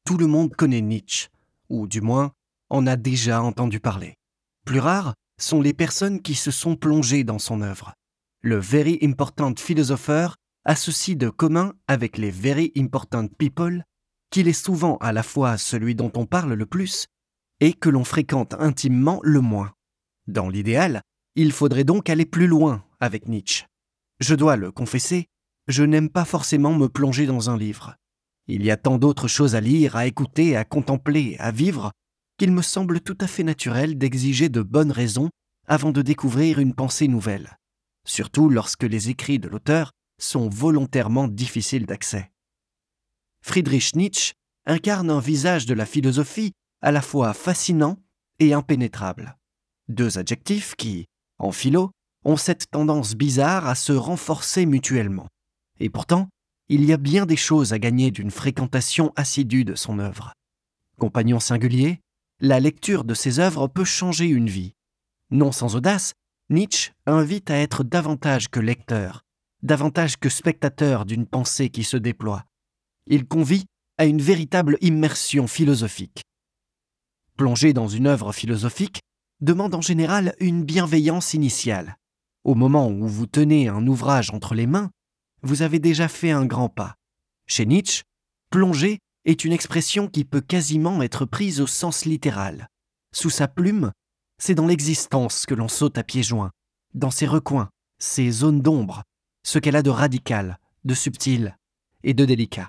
tout le monde connaît Nietzsche, ou du moins en a déjà entendu parler. Plus rares sont les personnes qui se sont plongées dans son œuvre. Le Very Important Philosopher a ceci de commun avec les Very Important People qu'il est souvent à la fois celui dont on parle le plus et que l'on fréquente intimement le moins. Dans l'idéal, il faudrait donc aller plus loin avec Nietzsche. Je dois le confesser, je n'aime pas forcément me plonger dans un livre. Il y a tant d'autres choses à lire, à écouter, à contempler, à vivre, qu'il me semble tout à fait naturel d'exiger de bonnes raisons avant de découvrir une pensée nouvelle, surtout lorsque les écrits de l'auteur sont volontairement difficiles d'accès. Friedrich Nietzsche incarne un visage de la philosophie à la fois fascinant et impénétrable. Deux adjectifs qui, en philo, ont cette tendance bizarre à se renforcer mutuellement. Et pourtant, il y a bien des choses à gagner d'une fréquentation assidue de son œuvre. Compagnon singulier, la lecture de ses œuvres peut changer une vie. Non sans audace, Nietzsche invite à être davantage que lecteur, davantage que spectateur d'une pensée qui se déploie. Il convie à une véritable immersion philosophique. Plonger dans une œuvre philosophique demande en général une bienveillance initiale. Au moment où vous tenez un ouvrage entre les mains, vous avez déjà fait un grand pas. Chez Nietzsche, plonger est une expression qui peut quasiment être prise au sens littéral. Sous sa plume, c'est dans l'existence que l'on saute à pieds joints, dans ses recoins, ses zones d'ombre, ce qu'elle a de radical, de subtil et de délicat.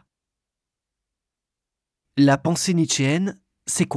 La pensée nietzschéenne, c'est quoi ?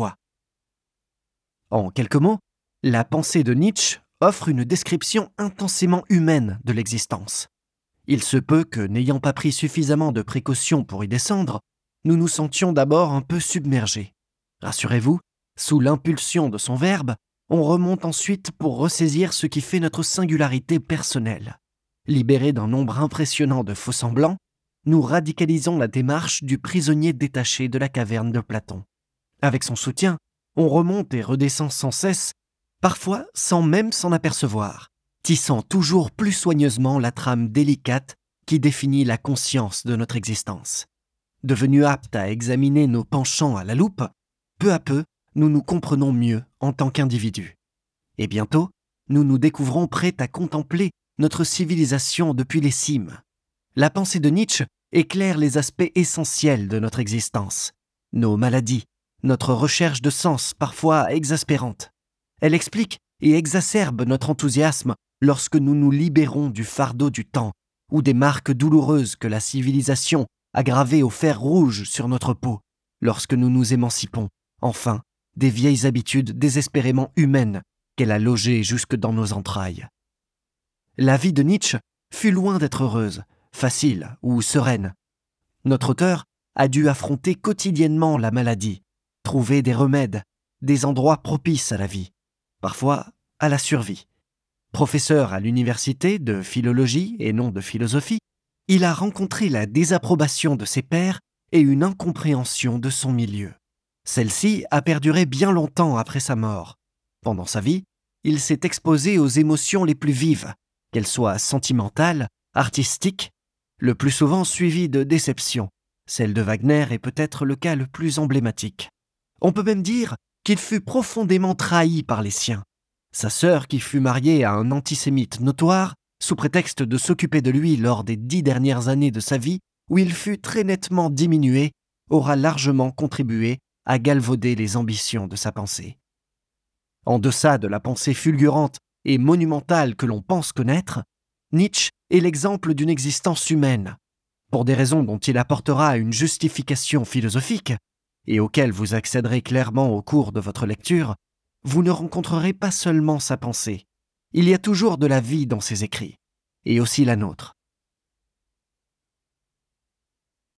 En quelques mots, la pensée de Nietzsche offre une description intensément humaine de l'existence. Il se peut que, n'ayant pas pris suffisamment de précautions pour y descendre, nous nous sentions d'abord un peu submergés. Rassurez-vous, sous l'impulsion de son verbe, on remonte ensuite pour ressaisir ce qui fait notre singularité personnelle. Libérés d'un nombre impressionnant de faux-semblants, nous radicalisons la démarche du prisonnier détaché de la caverne de Platon. Avec son soutien, on remonte et redescend sans cesse, parfois sans même s'en apercevoir, tissant toujours plus soigneusement la trame délicate qui définit la conscience de notre existence. Devenus aptes à examiner nos penchants à la loupe, peu à peu, nous nous comprenons mieux en tant qu'individus. Et bientôt, nous nous découvrons prêts à contempler notre civilisation depuis les cimes. La pensée de Nietzsche éclaire les aspects essentiels de notre existence, nos maladies, notre recherche de sens parfois exaspérante. Elle explique et exacerbe notre enthousiasme lorsque nous nous libérons du fardeau du temps ou des marques douloureuses que la civilisation a gravées au fer rouge sur notre peau, lorsque nous nous émancipons, enfin, des vieilles habitudes désespérément humaines qu'elle a logées jusque dans nos entrailles. La vie de Nietzsche fut loin d'être heureuse, facile ou sereine. Notre auteur a dû affronter quotidiennement la maladie, trouver des remèdes, des endroits propices à la vie, parfois à la survie. Professeur à l'université de philologie et non de philosophie, il a rencontré la désapprobation de ses pairs et une incompréhension de son milieu. Celle-ci a perduré bien longtemps après sa mort. Pendant sa vie, il s'est exposé aux émotions les plus vives, qu'elles soient sentimentales, artistiques, le plus souvent suivies de déceptions. Celle de Wagner est peut-être le cas le plus emblématique. On peut même dire qu'il fut profondément trahi par les siens. Sa sœur, qui fut mariée à un antisémite notoire, sous prétexte de s'occuper de lui lors des 10 dernières années de sa vie, où il fut très nettement diminué, aura largement contribué à galvauder les ambitions de sa pensée. En deçà de la pensée fulgurante et monumentale que l'on pense connaître, Nietzsche est l'exemple d'une existence humaine. Pour des raisons dont il apportera une justification philosophique, et auxquelles vous accéderez clairement au cours de votre lecture, vous ne rencontrerez pas seulement sa pensée. Il y a toujours de la vie dans ses écrits, et aussi la nôtre.